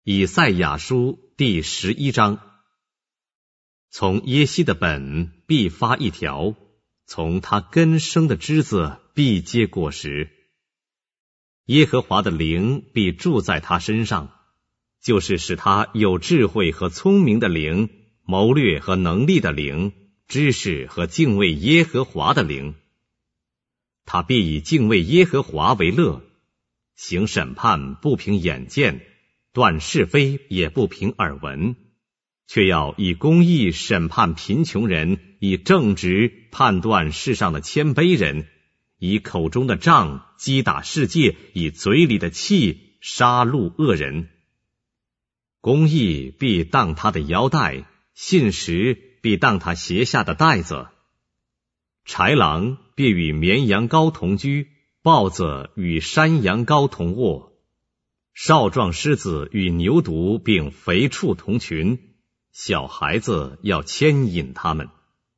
以赛亚书第11章。从耶西的本必发一条，从他根生的枝子必结果实。耶和华的灵必住在他身上，就是使他有智慧和聪明的灵，谋略和能力的灵，知识和敬畏耶和华的灵。他必以敬畏耶和华为乐，行审判不凭眼见，断是非也不凭耳闻，却要以公义审判贫穷人，以正直判断世上的谦卑人，以口中的杖击打世界，以嘴里的气杀戮恶人。公义必当他的腰带，信实必当他鞋下的带子。豺狼必与绵羊羔同居，豹子与山羊羔同卧，少壮狮子与牛犊并肥畜同群，小孩子要牵引他们。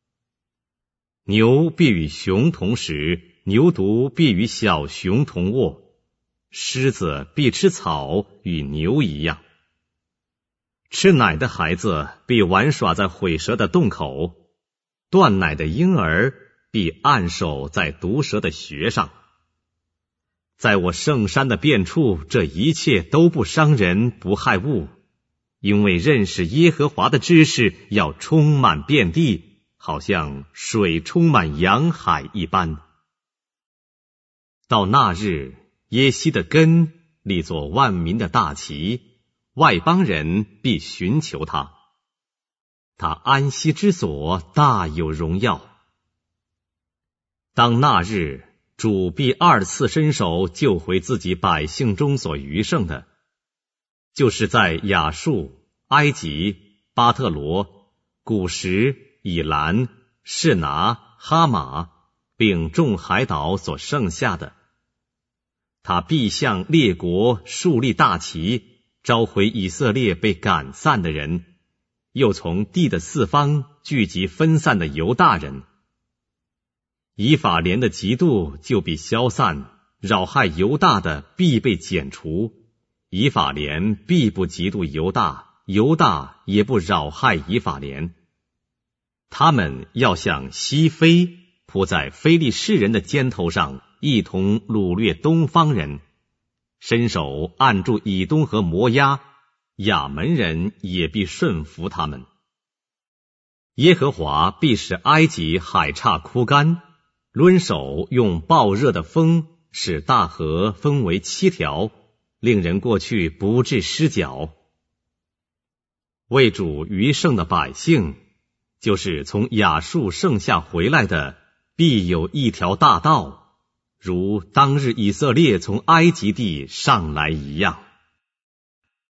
牛必与熊同食，牛犊必与小熊同卧，狮子必吃草，与牛一样。吃奶的孩子必玩耍在毁蛇的洞口，断奶的婴儿必按手在毒蛇的穴上。在我圣山的遍处，这一切都不伤人不害物，因为认识耶和华的知识要充满遍地，好像水充满洋海一般。到那日，耶西的根立作万民的大旗，外邦人必寻求他，他安息之所大有荣耀。当那日，主必二次伸手救回自己百姓中所余剩的，就是在亚述、埃及、巴特罗、古实、以兰、示拿、哈马，并众海岛所剩下的。他必向列国树立大旗，召回以色列被赶散的人，又从地的四方聚集分散的犹大人。以法莲的嫉妒就必消散，扰害犹大的必被剪除。以法莲必不嫉妒犹大，犹大也不扰害以法莲。他们要像西非扑在非利士人的肩头上，一同掳掠东方人，伸手按住以东和摩押，亚门人也必顺服他们。耶和华必使埃及海岔枯干，抡手用暴热的风使大河分为7条，令人过去不致失脚。为主余剩的百姓，就是从亚述剩下回来的，必有一条大道，如当日以色列从埃及地上来一样。